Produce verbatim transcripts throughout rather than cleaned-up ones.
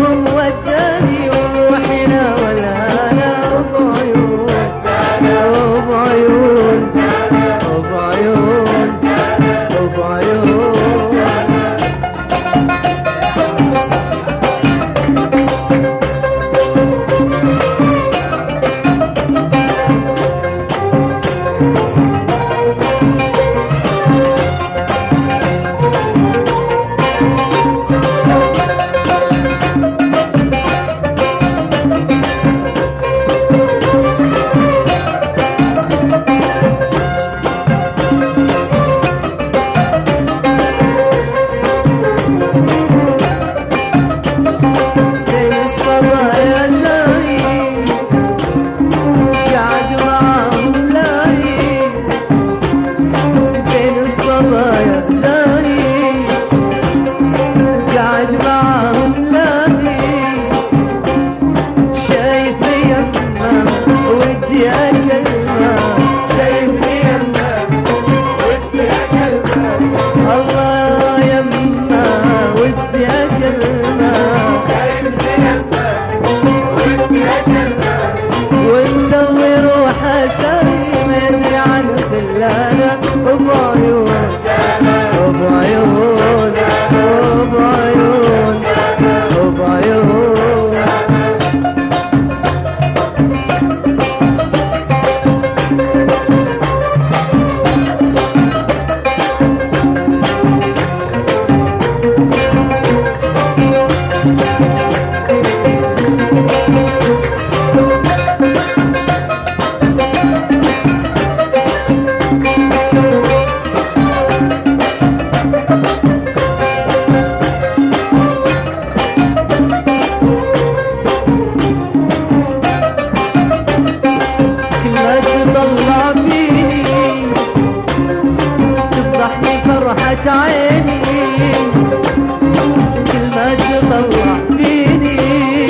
يوم وداني وروحنا والهنا وبعيون وبعيون وبعيون وبعيون. عيني كل ما تطلع فيني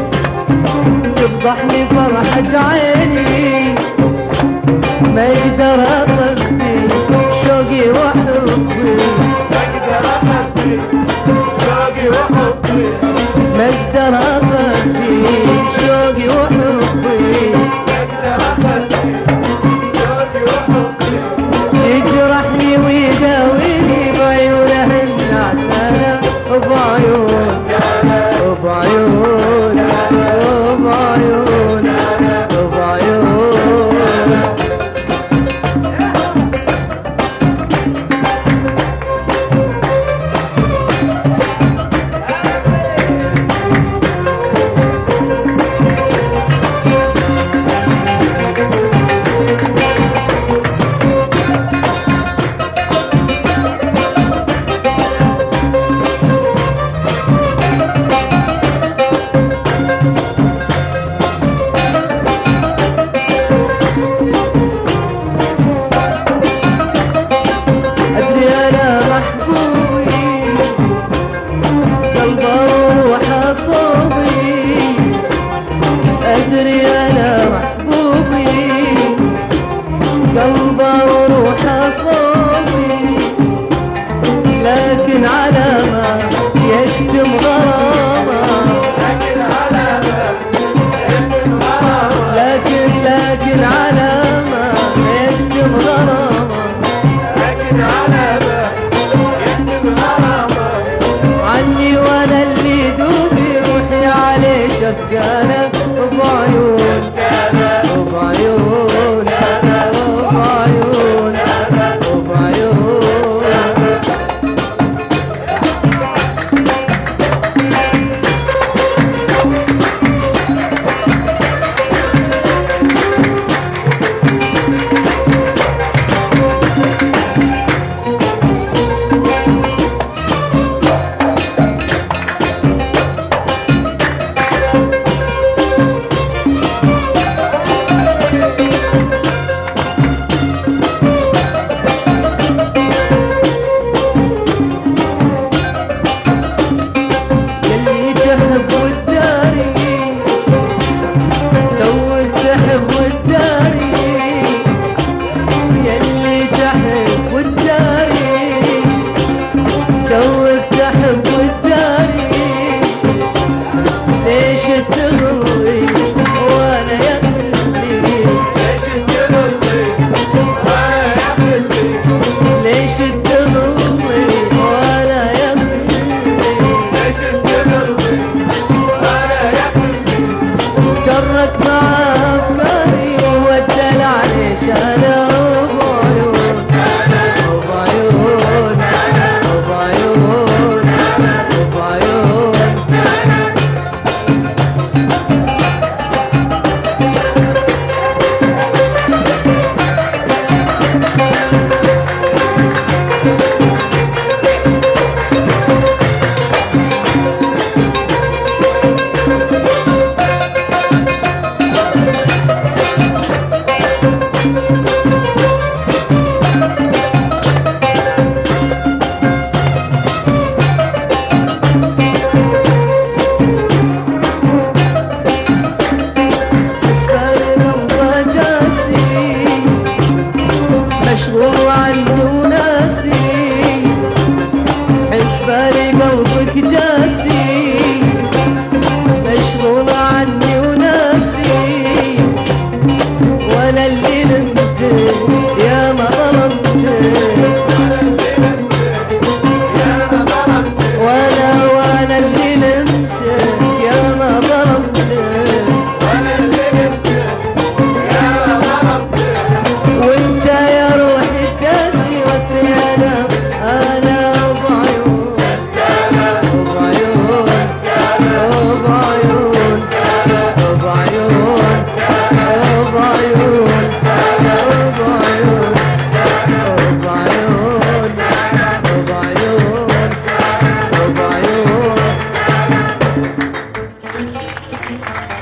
تفضحني فرحة عيني ما يقدر أطفي شوقي وحبي ما يقدر أطفي شوقي وحبي ما يقدر أطفي شوقي وحبي ما يقدر أطفي شوقي وحبي يجرحني ويداويني بعيونه النعسانة وبعيون وبعيون وبعيون وبعيون. أدري أنا محبوبي قلبه وروحه صوبي لكن على ما يكتم غرامه لكن على ما يكتم غرامه لكن لكن على ما يكتم غرامه لكن على ما يكتم غرامه عني وأنا اللي دوبي روحي عليه شقانة وبعيون وبعيون وبعيون وبعيون. ليش تغضي وانا يا خلي ليش تغضي وانا يا خلي ليش تغضي وانا يا خلي ليش تغضي وانا يا خلي جرك مع افكاري والدلع ليش انا بعيون بعيون بعيون بعيون مشغول عني وناسي حسبالي قلبك جاسي مشغول عني وناسي وانا اللي نمت يا ما ظلمت وانا وانا اللي نمت يا ما ظلمت وانت يا روحي جاسي وفي انا انا بعيون بعيون بعيون بعيون بعيون بعيون بعيون بعيون